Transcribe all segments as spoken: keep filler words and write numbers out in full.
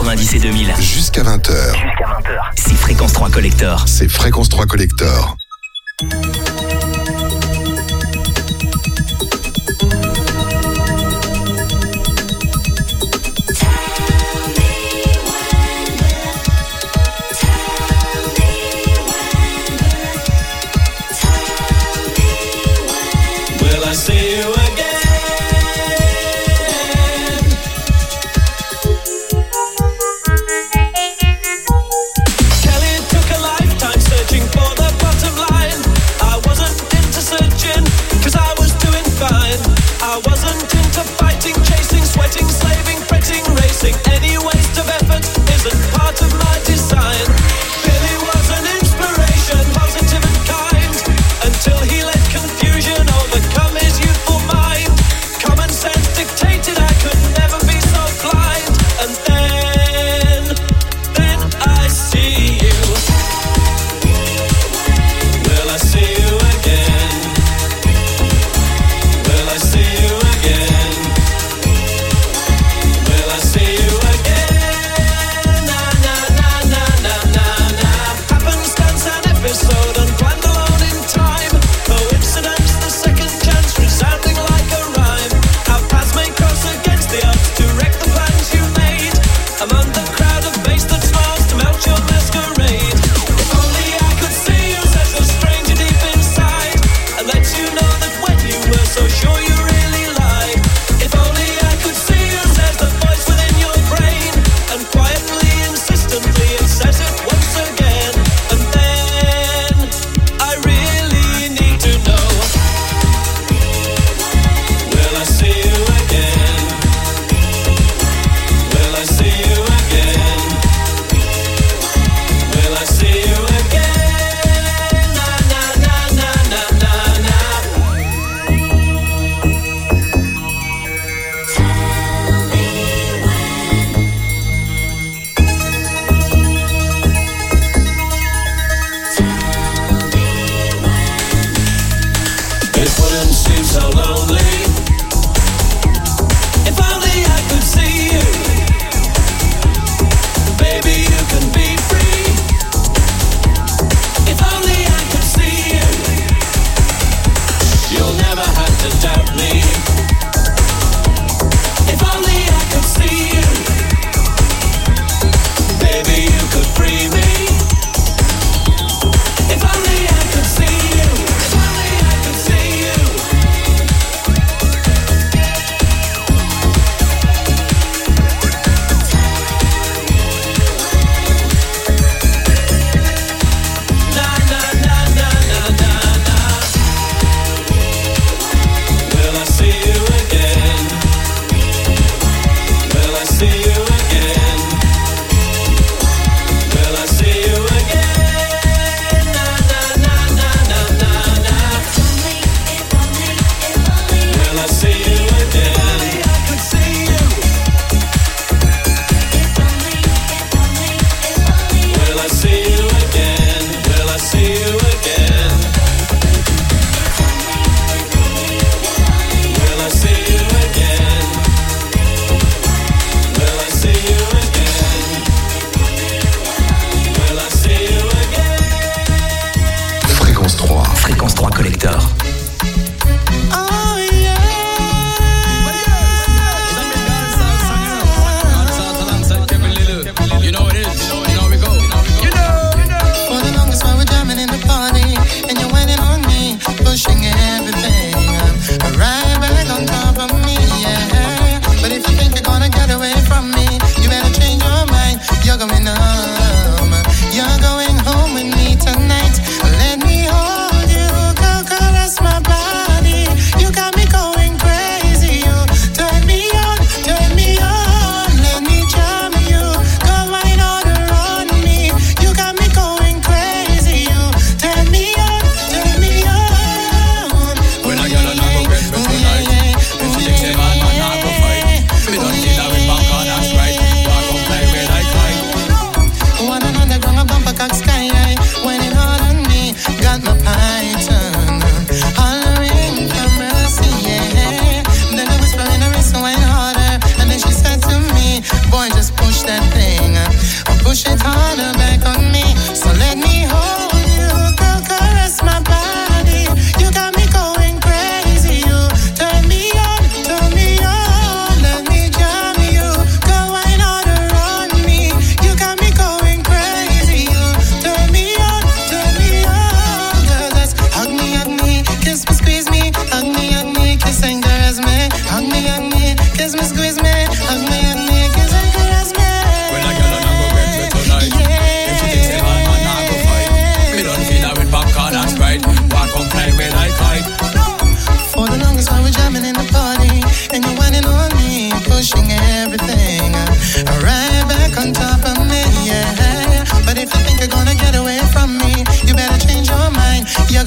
quatre-vingt-dix et deux mille. Jusqu'à vingt heures. Jusqu'à vingt heures. C'est Fréquence trois Collector. C'est Fréquence trois Collector. I see you again. Kelly took a lifetime searching for the bottom line. I wasn't into searching, cause I was doing fine. I wasn't into fighting, chasing, sweating, slaving, fretting, racing. Any waste of effort isn't part of my design. Billy was an inspiration, positive and kind, until he let confusion overcome his youthful mind. Common sense dictated I could never be so blind. And then, then I see you. Will I see you again? Will I see you again? Will I see you again? Na na na na na na na. Happenstance an episode unplanned alone in time. Coincidence, the second chance resounding like a rhyme. Our paths may cross against the odds to wreck the plans you made. Among the crowd of bass that smiles to melt your masquerade. If only I could see you, says the stranger deep inside, and lets you know that when you were so sure you really lied. If only I could see you, says the voice within your brain, and quietly, insistently it says it once again. And then I really need to know. Will I see you again? Will I see you again? Will I see you again? Na na na na na na na. It wouldn't seem so lonely if only I could see you. Baby, you can be free. If only I could see you. You'll never have to doubt me. If only I could see you. Baby, you could free me. If only I could see you. If only I could see you. Na na na na na na na. Will I see you again? Will I see you again? Will I see you again? Na na na na na na na. Will I see you again? If only I could see you. Will I see you again? Will I see you again? Will I see you again? Will I see you again? Will I see you again? Fréquence trois. Fréquence trois Collector. Oh yeah. You know it is. You know we go. For the longest while we're jamming in the party, and you're waiting on me, pushing everything right back on top of me, yeah. But if you think you're gonna get away from me, you better change your mind. You're going home. You're going home with me tonight. Let me hold you, girl, caress my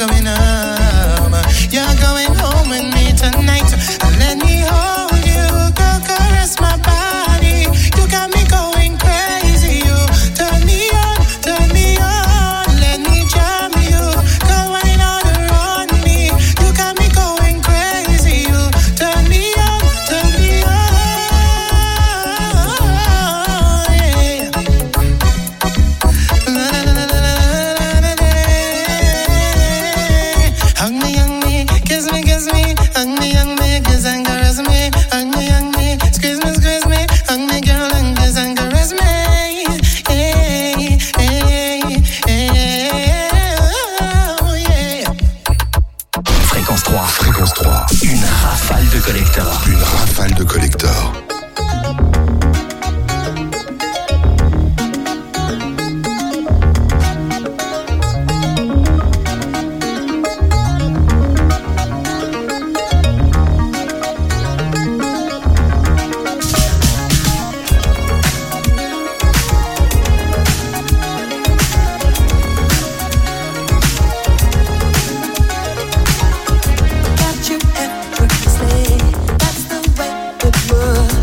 going home. You're going home with me tonight. Let me hold you, go caress my body. You got me going crazy. You turn me on, turn me on. Let me jam you, go wine all around me. You got me going crazy. You turn me on, turn me on. Yeah. La, la, la, la, la, la, la, la. Hug me, hug me, kiss me, kiss me. Hug me, hug me, kiss and caress me. Hug me, hug me, squeeze me, squeeze me. Hug me, girl, and kiss and caress me. Hey, hey, hey, oh, yeah. Fréquence trois. Fréquence trois. Une rafale de collecteurs. Une rafale de collecteurs. Got you effortlessly. That's the way it was.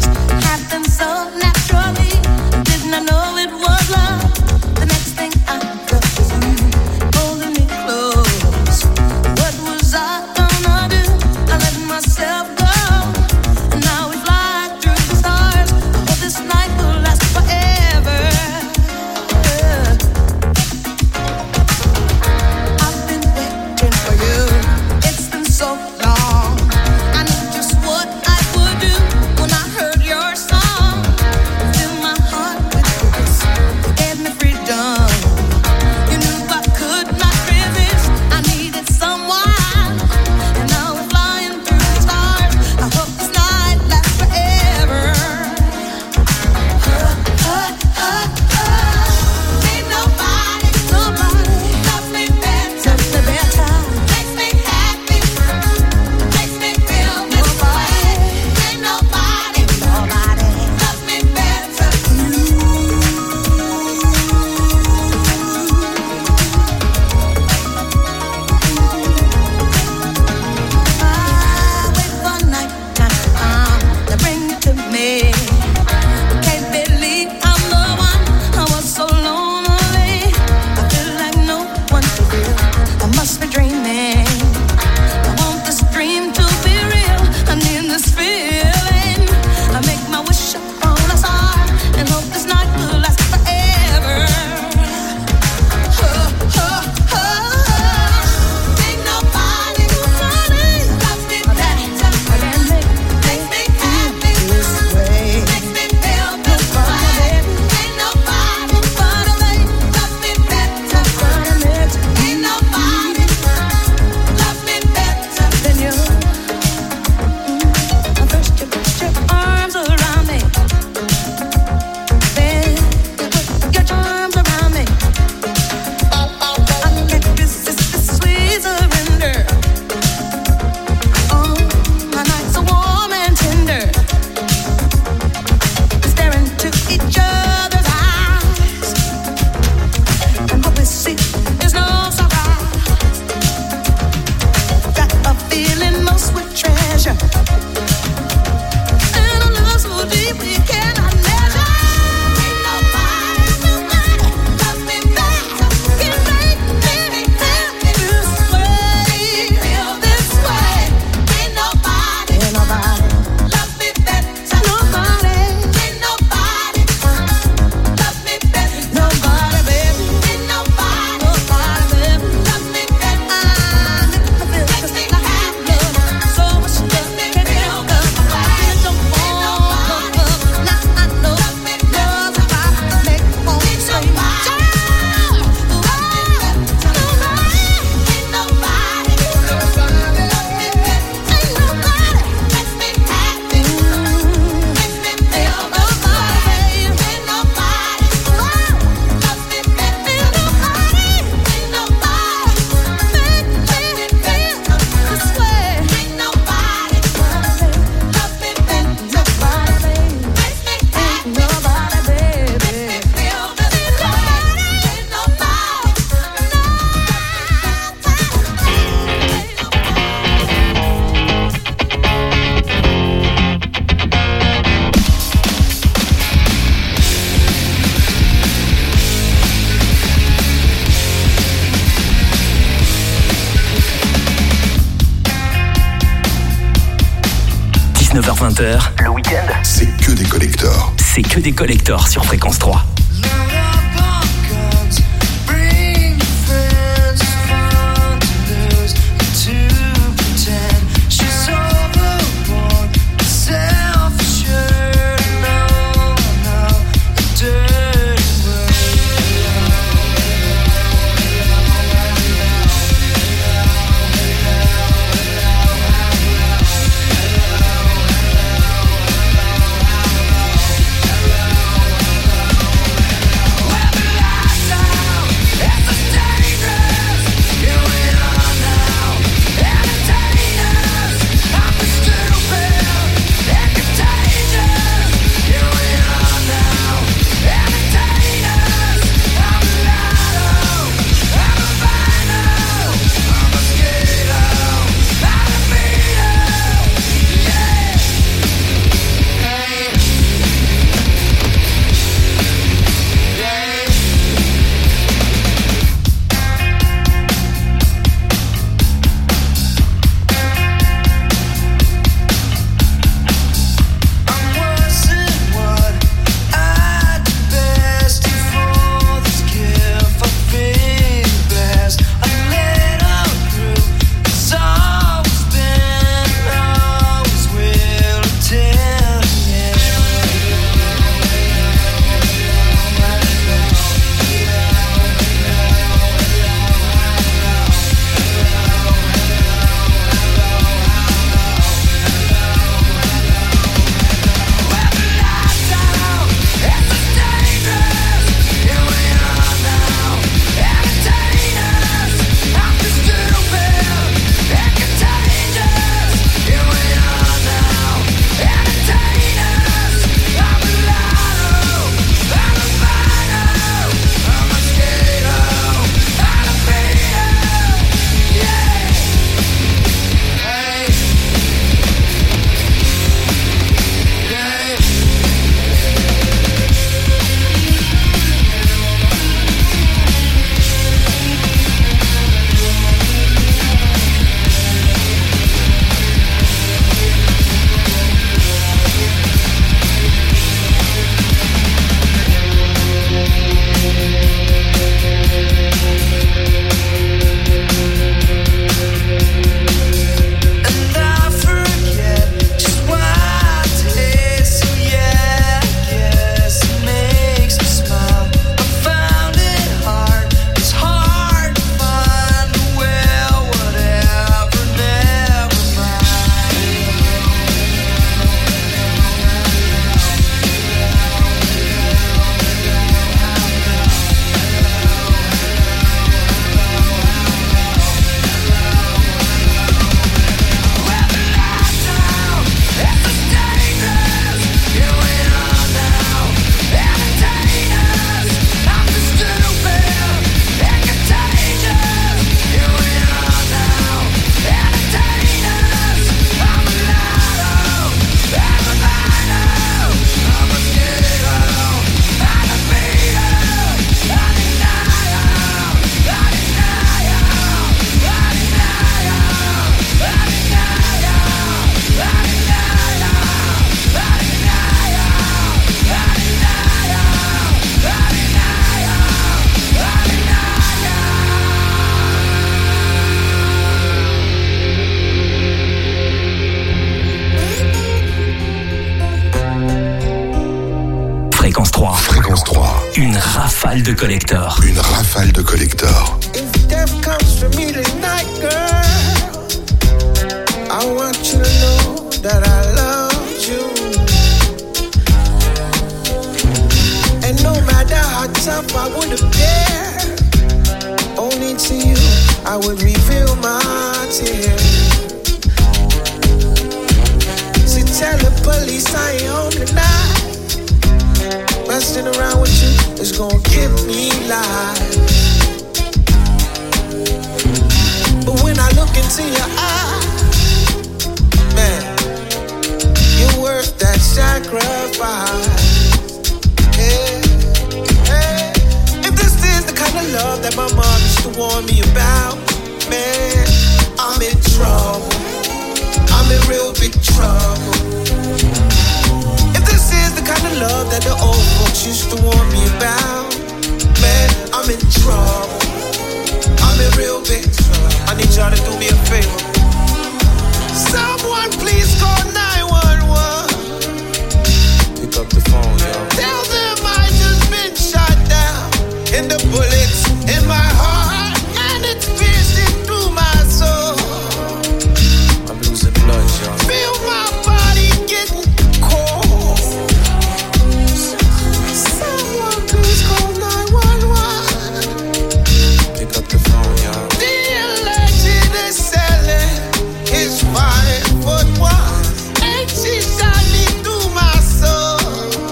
dix-neuf heures vingt, le week-end, c'est que des collectors. C'est que des collectors sur Fréquence trois. Une rafale de collectors. Une rafale de collectors. If death comes for me tonight, girl, I want you to know that I love you. And no matter how tough I would appear, only to you I would reveal my tears. So tell the police I ain't home tonight. Messing around with you is gonna give me life. But when I look into your eyes, man, you're worth that sacrifice. Yeah, yeah. If this is the kind of love that my mom used to warn me about, man, I'm in trouble. I'm in real big trouble. favor. Someone please call nine one one. Pick up the phone, yo. Tell them I just been shot down. And the bullets in my heart, and it's piercing through my soul. I'm losing blood, yo. Feel my body getting cold. Someone please call nine one one. Pick up the phone, yo. The alleged assailant is five foot one, and she shot me through my soul.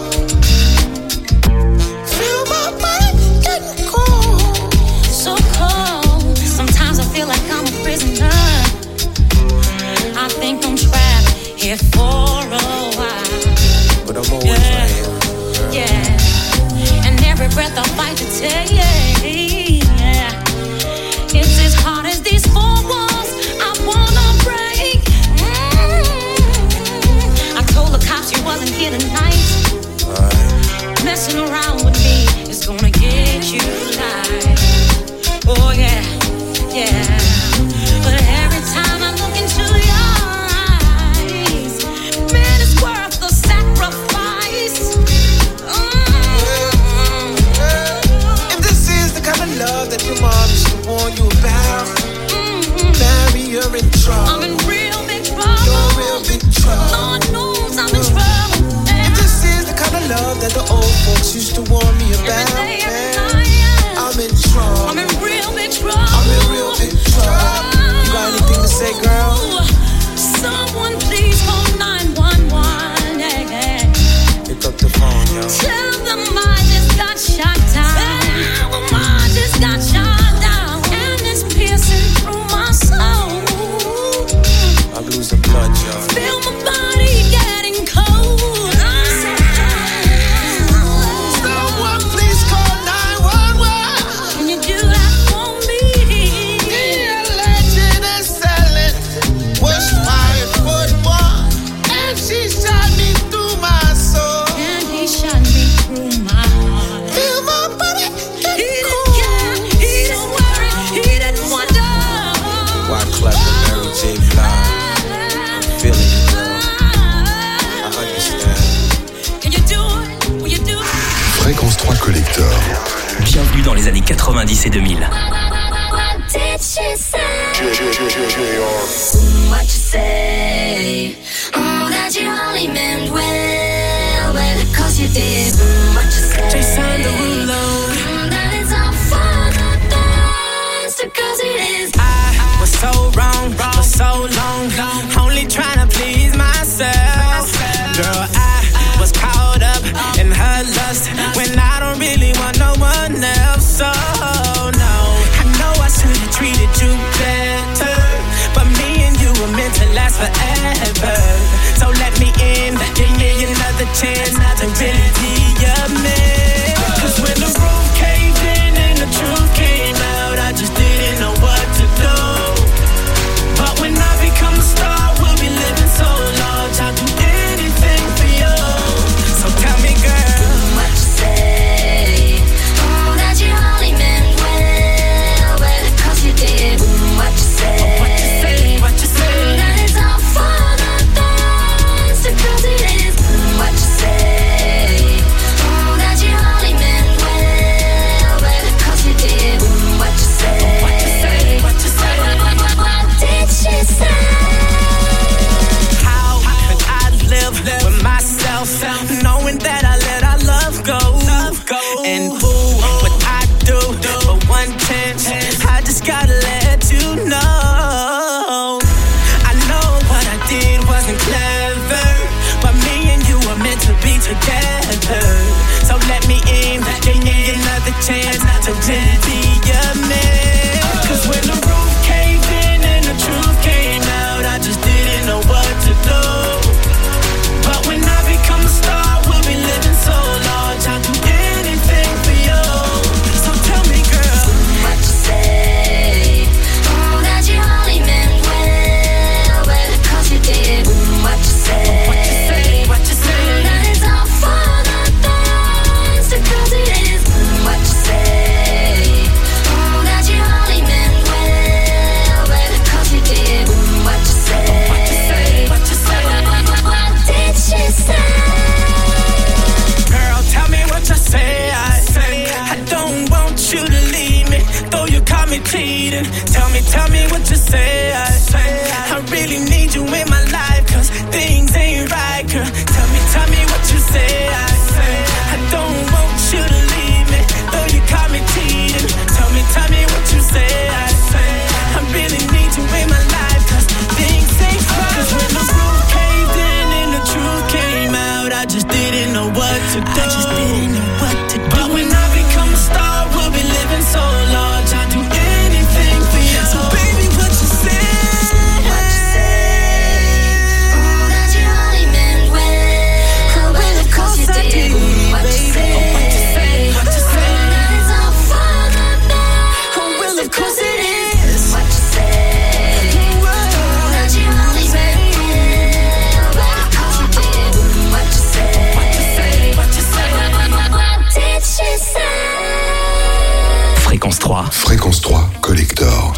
Feel my body getting cold. So cold. Sometimes I feel like I'm a prisoner. I think I'm trapped here for a while. But I'm always Yeah. right here. Yeah. And every breath I fight to take. Yeah. It's as hard as these four walls I wanna break. Mm. I told the cops you wasn't here tonight. Alright. Messing around with me is gonna get you live. Oh yeah, yeah. But every time I look into your eyes, man, it's worth the sacrifice. Mm. If this is the kind of love that your mom used to warn you about, Mm-hmm. Mary, you're in I'm trouble. in real big You're trouble. real big trouble. Lord knows I'm in trouble. If this is the kind of love that the old folks used to warn me about, Every day, every man, night, yeah. I'm in trouble. I'm in real big trouble. I'm in real big trouble. You got anything to say, girl? Someone please call nine one one. Yeah, yeah. Pick up the phone, yo. Tell them I just got shot down. Tell them I just got shot down. And it's piercing through my soul. I'm losing blood, yo. Feel my body getting cold. Someone please call nine one one. Can you do that for me? The alleged assailant was five foot one, and she shot me through my soul. And he shot me through my heart. Feel my body He getting didn't cold. care, he didn't worry, he didn't wonder. Why clap the Mary J. Blige? Feeling you, girl. I understand. Can you do it? Will you do it? Fréquence trois Collector. Bienvenue dans les années quatre-vingt-dix et deux mille. What did she say? What you say? Oh, that you only meant well, well, cause you did. What you say? Jason Derulo. Mm, that it's all for the best, cause it is. I was so wrong for so long, only trying to please myself. Girl, I was caught up in her lust when I don't really want no one else. So no, I know I should have treated you better, but me and you were meant to last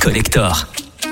Collector.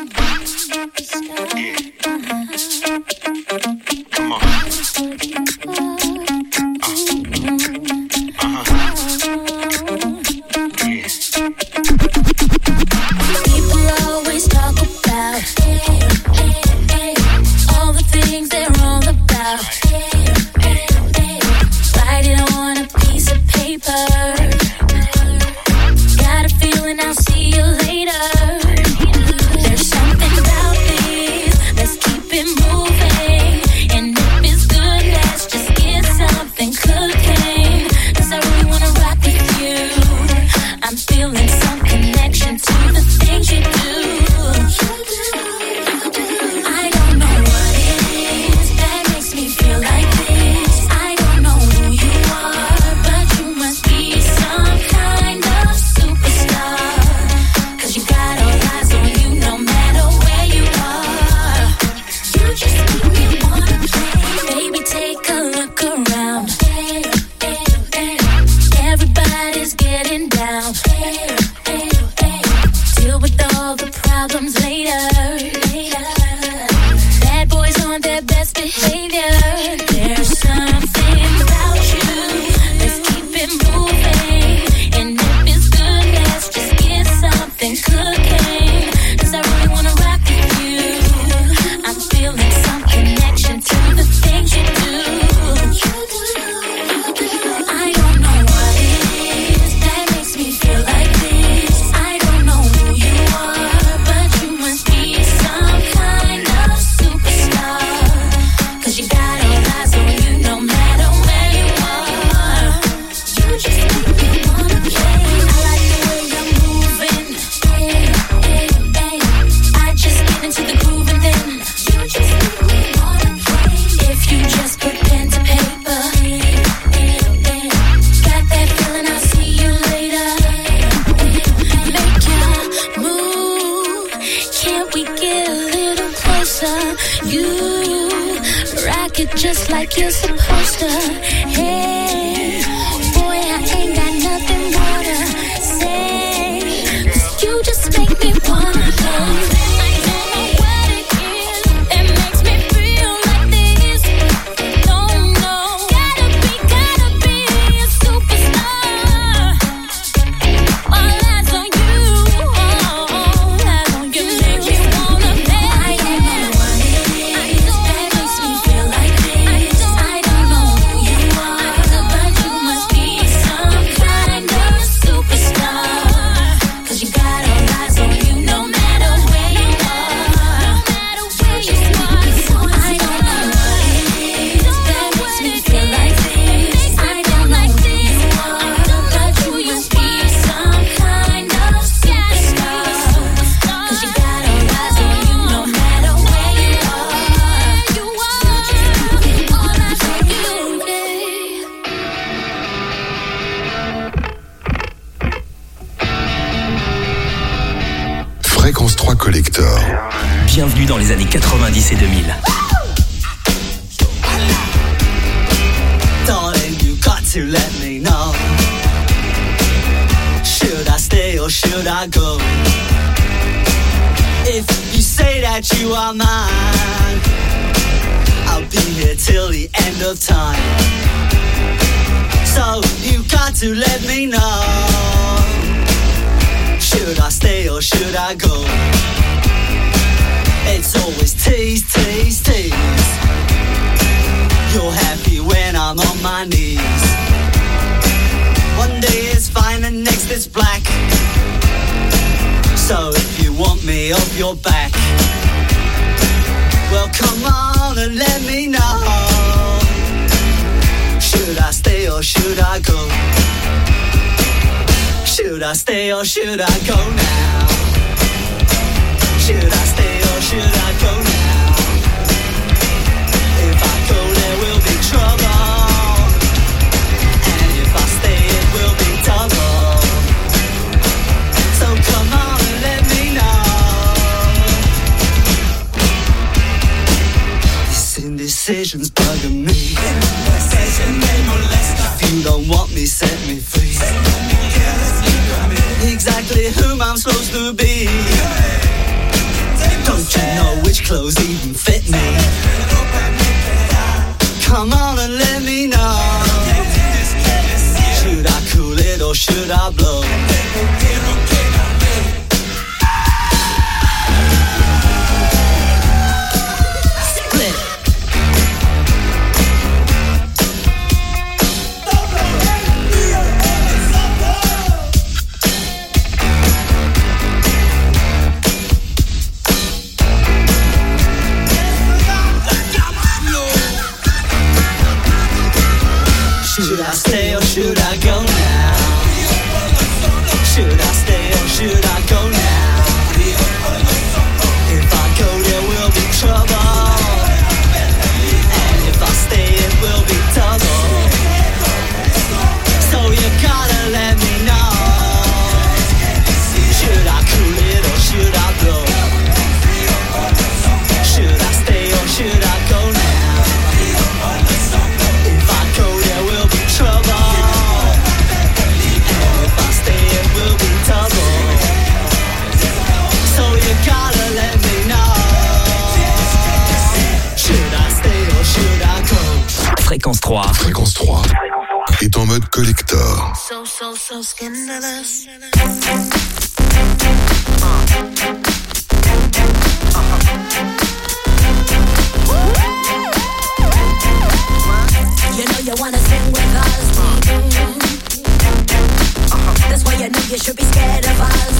Fréquence trois Collector. Bienvenue dans les années quatre-vingt-dix et deux mille. Darling, you got to let me know. Should I stay or should I go? If you say that you are mine, I'll be here till the end of time. So you got to let me know. Should I stay or should I go? It's always tease, tease, tease. You're happy when I'm on my knees. One day it's fine and next it's black. So if you want me off your back, well come on and let me know. Should I stay or should I go? Should I stay or should I go now? Should I stay or should I go now? If I go there will be trouble, and if I stay it will be double. So come on and let me know. This indecision's bugging me. If you don't want me, set me free. Exactly whom I'm supposed to be. clothes even fit me. Come on and let me know. Should I cool it or should I blow? Should I stay or should I go now? Should I stay or should I go now? If I go there will be trouble, and if I stay it will be double. So you gotta let me know. Should I cool it or should I blow? Should I stay or should I go now? If I go there will be trouble, and if I stay it will be double. So you gotta let me know. Should I stay or should I go? Fréquence trois. Fréquence trois est en mode collector. So, so, so scandalous. You know you wanna sing with us. That's why you know you should be scared of us.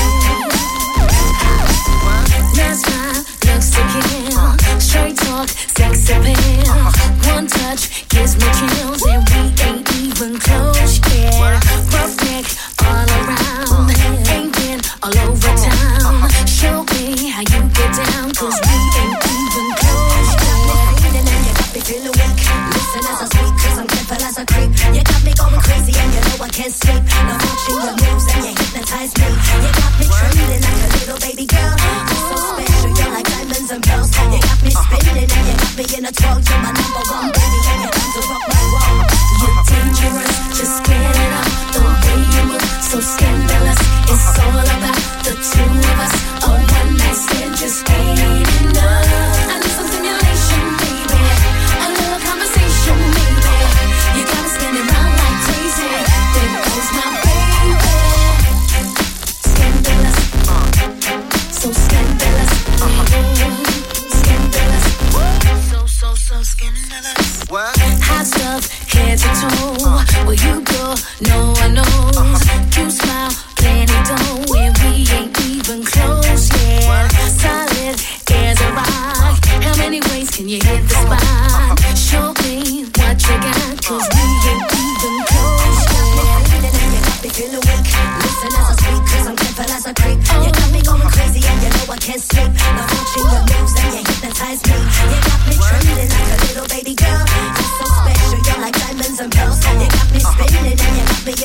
That's my looks to kill. Straight talk, sex appeal. One touch gives me chills, and we ain't even close yet. Rough neck all around, ain't been all over town. Show me how you get down, 'cause we ain't even close yet. And you got me feeling weak. Listen as I speak, 'cause I'm careful as a creep. You got me going crazy, and you know I can't sleep. Now watching your moves, and you hypnotize me. You got me trembling like a little baby girl. You're so special, you're like diamonds and pearls. You got me spinning, and you got me in a twirl. You're my number one baby, and you're come to rock my world. You're dangerous, just get it up. The way you move, so scandalous. It's all about the two of us. A one night stand just ain't enough. I need some stimulation, baby. A little conversation, maybe. You got me spinning round like crazy. There goes my baby. Scandalous, so scandalous, scandalous, so so so scandalous. Hot stuff, head to toe. Where you go, no one knows. You smile, plenty dough, and we ain't even close yet. Solid as a rock. How many ways can you hit the spot? Show me what you got, 'cause we ain't even close yet. And you got me feeling weak. Listen as I speak, 'cause I'm careful as a creep. You got me going crazy, and you know I can't sleep. Now watching your moves, and you hypnotize me. You got me trembling like a little baby girl. You're so special, you're like diamonds and pearls. You got me spinning, and you got me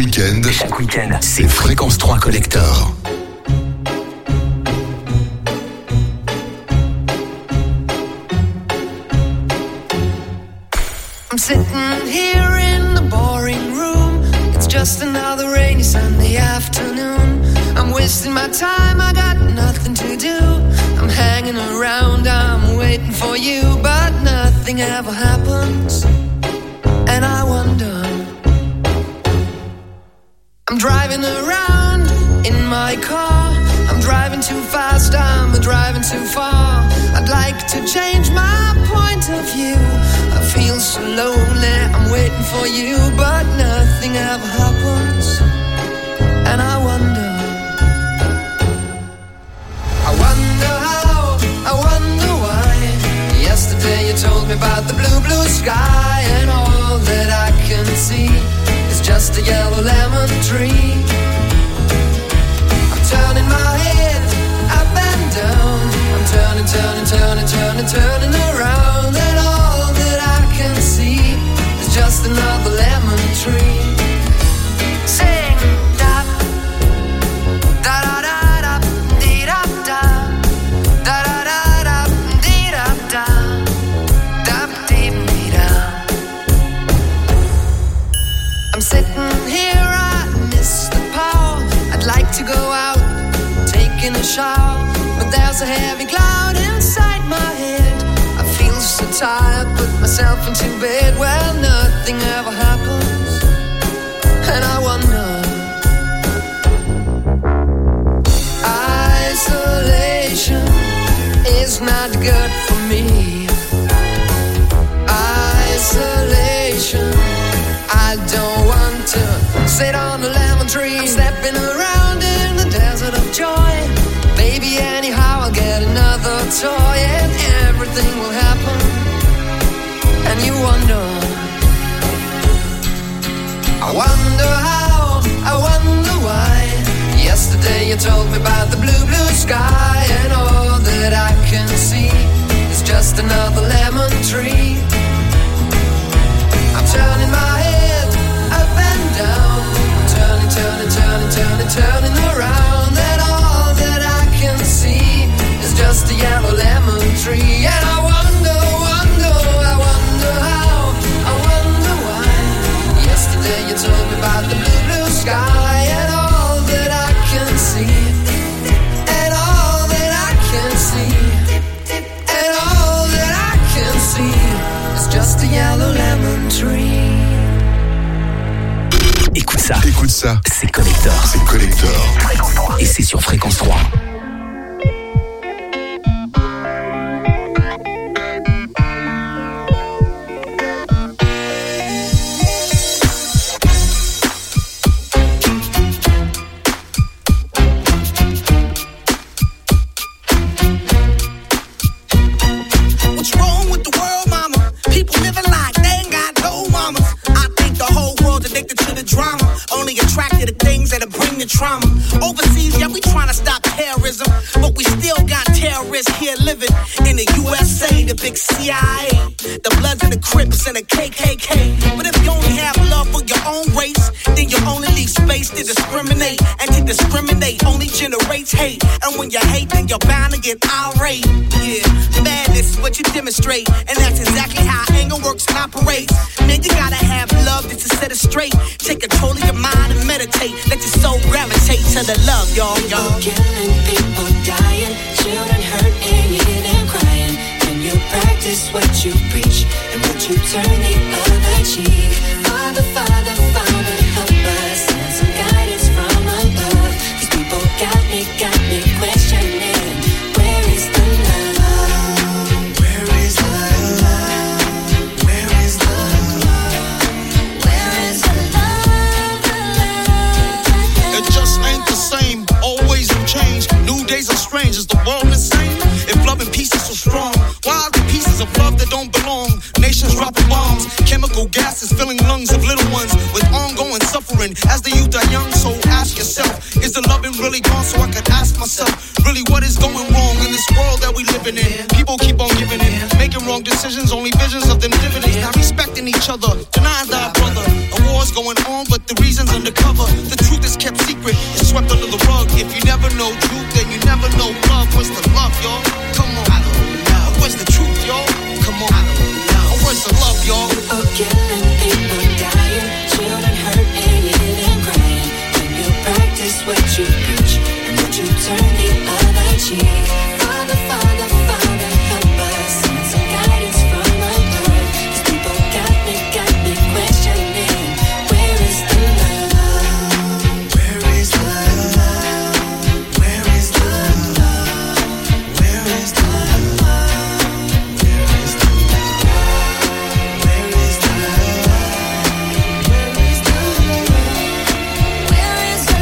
week-end, Chaque week-end, c'est Fréquence trois Collector. I'm sitting here in the boring room. It's just another rainy Sunday afternoon. I'm wasting my time, I got nothing to do. I'm hanging around, I'm waiting for you, but nothing ever happens. And I wonder, I'm driving around in my car. I'm driving too fast, I'm driving too far. I'd like to change my point of view. I feel so lonely, I'm waiting for you, but nothing ever happens. And I wonder, I wonder how, I wonder why. Yesterday you told me about the blue, blue sky, and all that I can see is just a yellow lemon tree. I'm turning my head up and down. I'm turning, turning, turning, turning, turning around, and all that I can see is just another lemon tree. Sing da da da da da dee da da da da da da dee da da da dee dee da. I'm sitting here, I miss the power. I'd like to go out, taking a shower, but there's a heavy cloud inside my head. I feel so tired, put myself into bed. Well, nothing ever happens, and I wonder, isolation is not good for me. Isolation, I don't want to sit on a lemon tree. I'm stepping around in the desert of joy. Baby, anyhow, I'll get another toy, and everything will happen. And you wonder, I wonder how, I wonder why. Yesterday you told me about the blue, blue sky, and all that I can see is just another lemon tree. I'm turning my head up and down. I'm turning, turning, turning, turning, turning around, and all that I can see is just a yellow lemon tree. And I wonder, wonder, I wonder how, I wonder why. Yesterday you told me about the blue, blue sky, and all that I can see, and all that I can see, and all that I can see is just a yellow lemon tree. écoute ça. Écoute ça. C'est Collector. C'est Collector. Et c'est sur Fréquence trois. What's wrong with the world, mama? People living like they ain't got no mamas. I think the whole world's addicted to the drama, only attracted to things that'll bring the trauma. Overseas, yeah, we trying to stop terrorism, but we still got terrorists here living in the U S A, the big C I A, the Bloods and the Crips and the K K K. But if you only have love for your own race, then you only leave space to discriminate, and to discriminate only generates hate. And when you hate, then you're bound to get irate. Yeah, madness is what you demonstrate, and that's exactly how anger works and operates. Man, you gotta have love just to set it straight. Take control of your mind and meditate. Let your soul gravitate to the love, y'all, y'all. People killing, people dying, children hurt and you hear them crying. When you practice what you preach, and would you turn the other cheek? Father, Father, Father, help us, send some guidance from above. These people got me, got me questioning, where is the love? Where is the love? Where is the love? Where is the love, the love? It just ain't the same, always new change. New days are strange, is the world insane? If love and peace is so strong, why are there pieces of love that don't belong? Nations dropping bombs, chemical gases filling lungs of little ones with ongoing suffering as the youth are young. So ask yourself, is the love and really gone so I could ask myself, really what is going wrong in this world that we living in? People keep on giving in, making wrong decisions, only visions of them dividends. Not respecting each other, denying thy brother. A war's going on, but the reason's undercover. The truth is kept secret, it's swept under the rug. If you never know truth, then you never know love. What's the love, y'all? Come on. I don't know. What's the truth, y'all? Come on. I don't know. What's the love, y'all? People killing, people dying, children hurt and even crying. When you practice what you preach and when you turn the other cheek. Father, Father, Father, help us. Send some guidance from above. These people got me, got me questioning. Where is the love? Where is the love? Where is the love? Where is the love? Where is the love? Where is the love? Where is the love? Where is the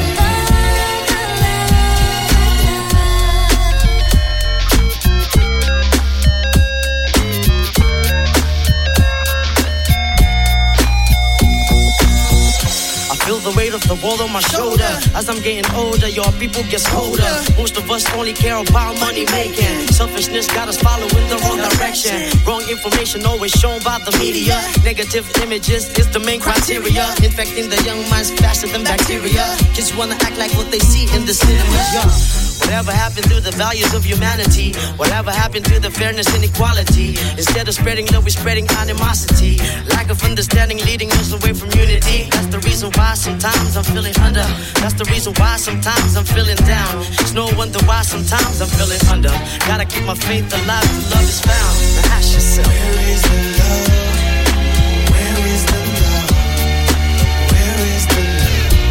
I feel the weight of the world on my shoulder. As I'm getting older, your people get colder. Most of us only care about money making. Selfishness got us following the wrong direction. Wrong information always shown by the media. Negative images is the main criteria. Infecting the young minds faster than bacteria. Kids wanna act like what they see in the cinemas. Yeah. Whatever happened to the values of humanity? Whatever happened to the fairness and equality? Instead of spreading love, we're spreading animosity. Lack of understanding leading us away from unity. That's the reason why sometimes I'm feeling under. That's the reason why sometimes I'm feeling down. It's no wonder why sometimes I'm feeling under. Gotta keep my faith alive till love is found. Now ask yourself, where is the love? Where is the love? Where is the love?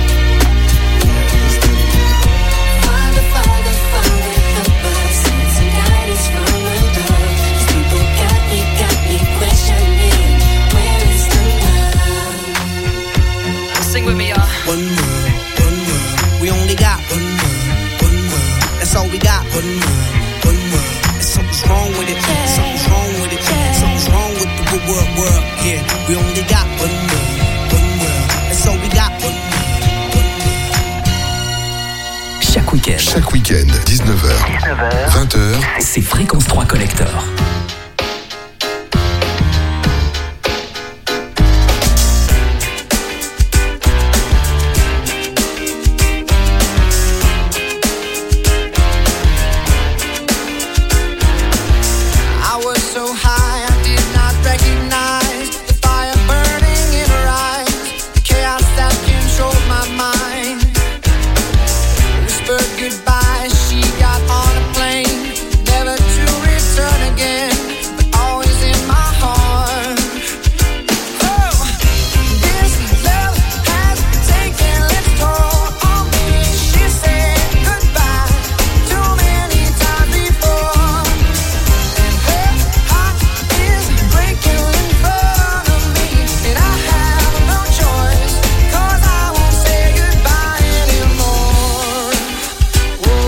Father, Father, Father, help us. Send some guidance from above. These people got me, got me questioning. Where is the love? Sing with me, y'all. One world, one world. We only got one world, one world. That's all we got. One world, one world. And something's wrong with it. Something's wrong with it. Something's wrong with the world, world. Yeah, we only got one world, one world. That's all we got. One world, one world. Chaque week-end, Chaque week-end, dix-neuf heures, vingt heures, c'est Fréquence trois Collector. I was so high, I did not recognize the fire burning in her eyes, the chaos that controlled my mind. Whispered goodbye, she got on a plane, never to return again, but always in my heart. Oh, this love has taken its toll on me. She said goodbye too many times before. Her heart is breaking in front of me, and I have no choice, 'cause I won't say goodbye anymore. Whoa.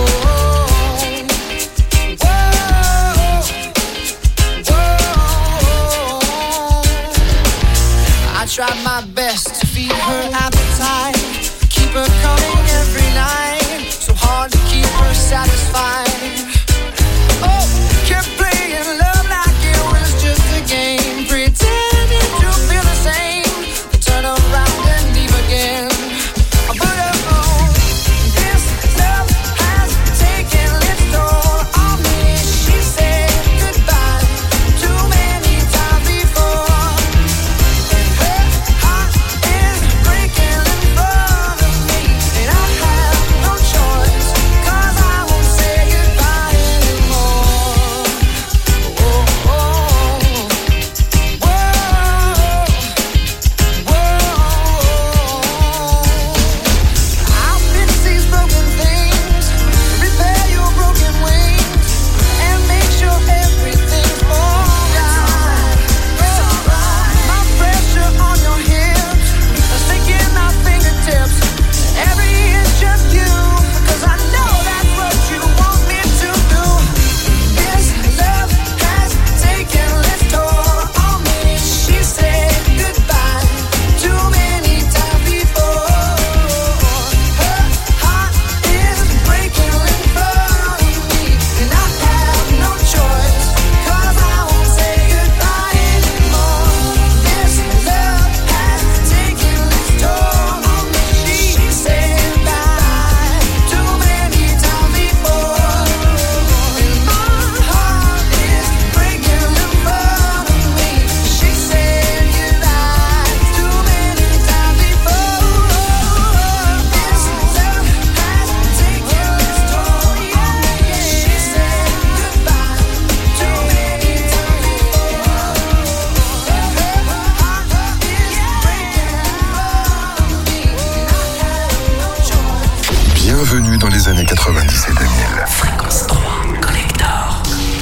les années quatre-vingt-dix et deux mille. Fréquence trois, Collector.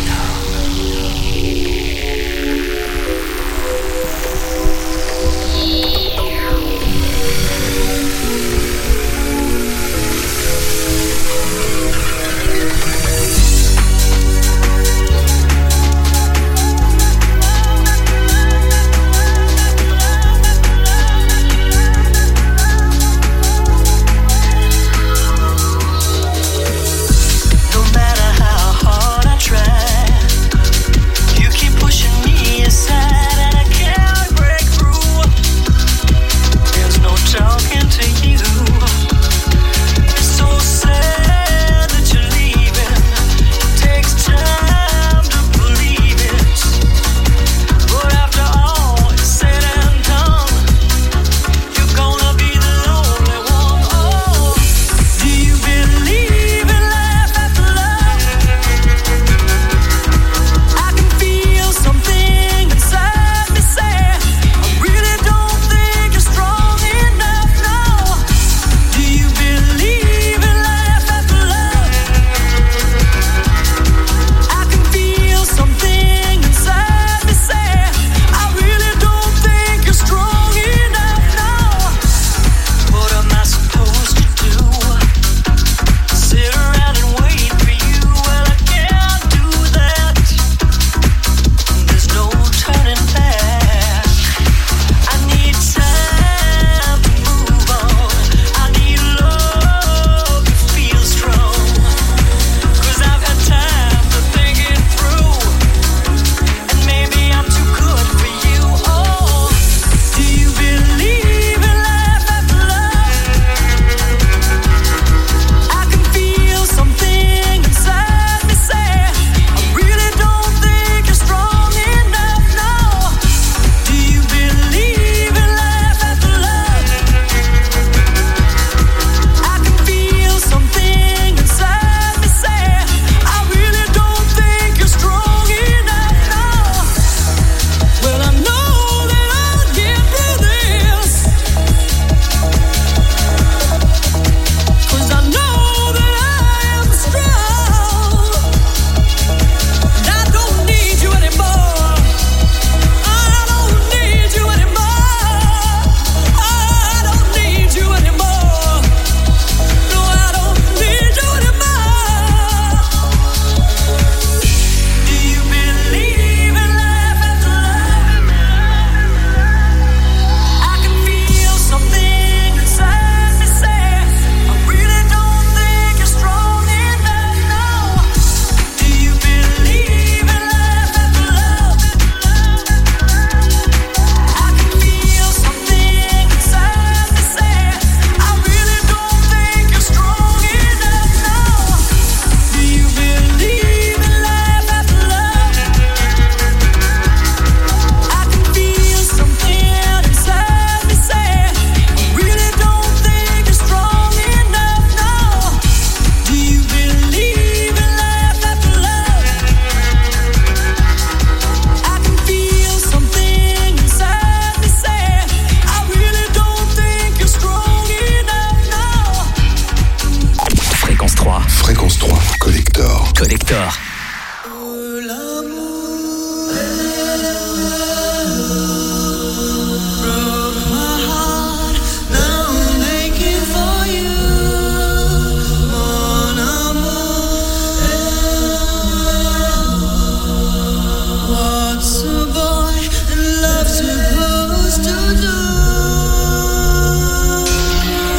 Collector.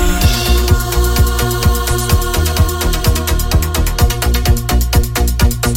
We'll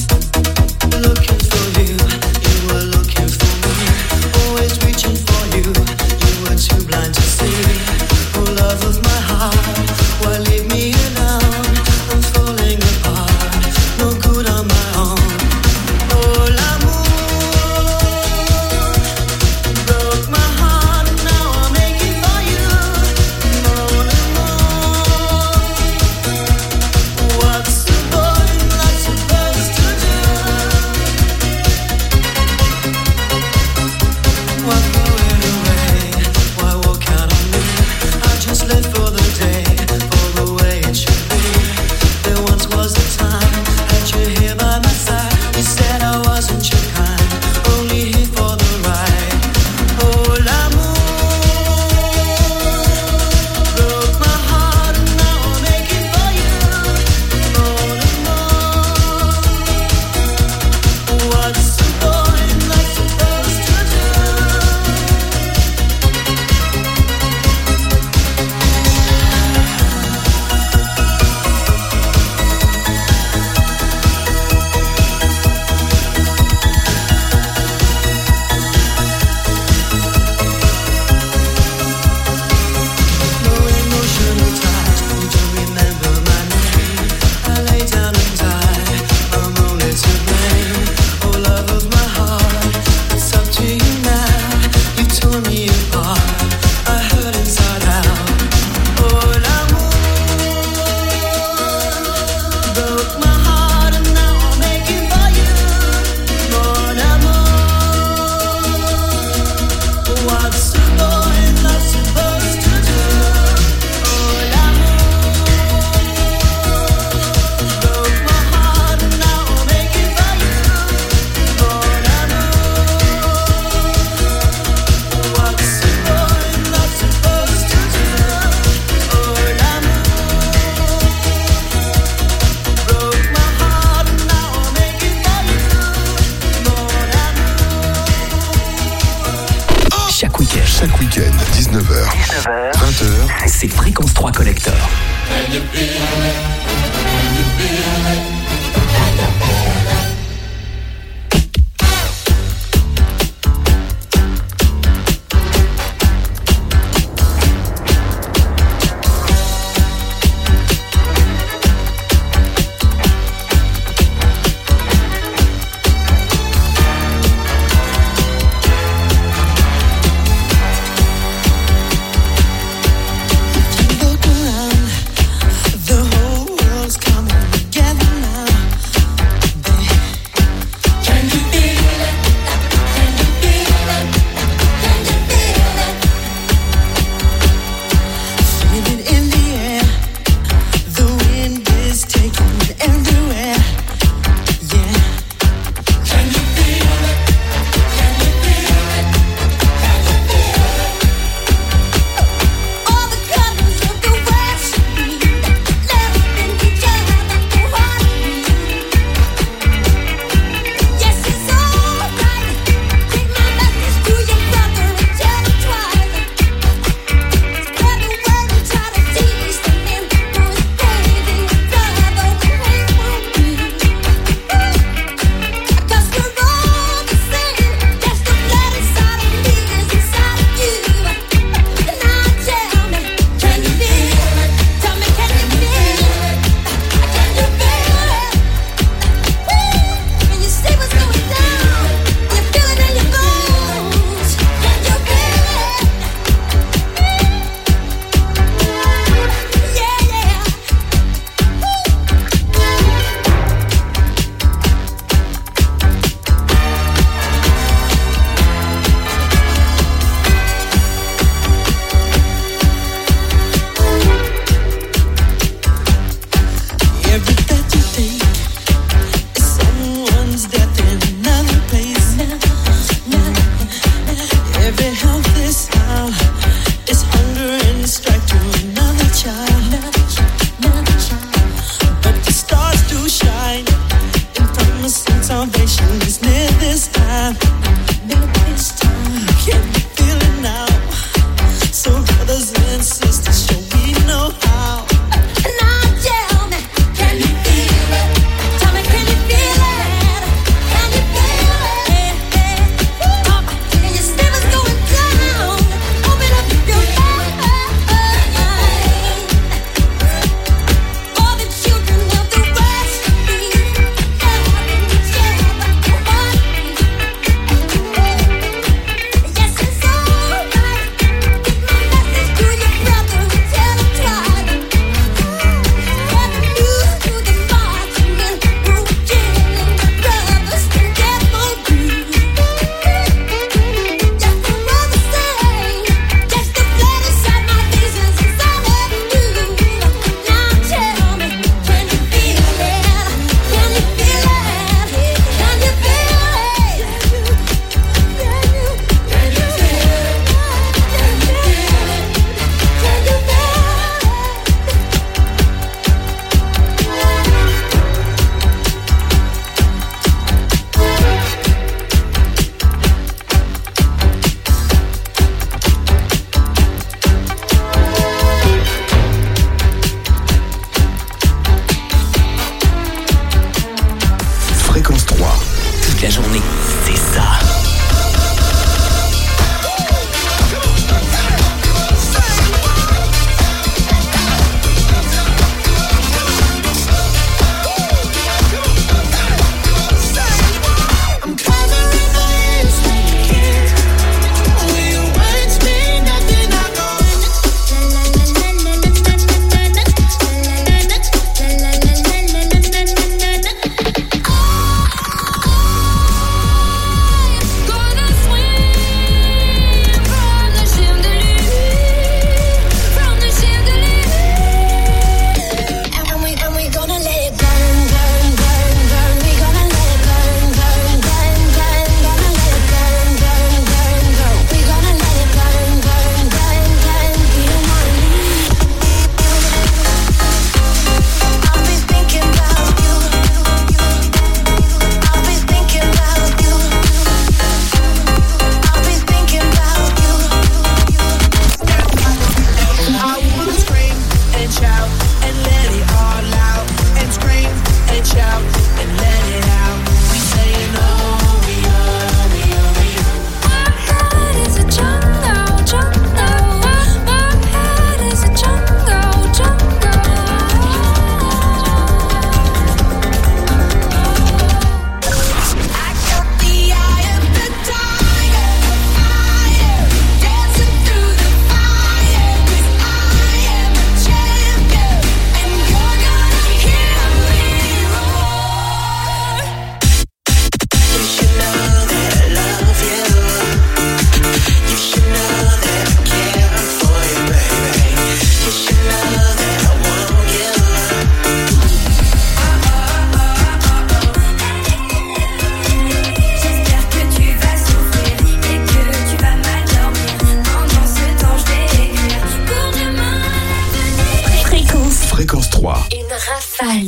Chaque week-end, dix-neuf heures, vingt heures, c'est Fréquence trois Collector.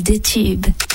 de tubes.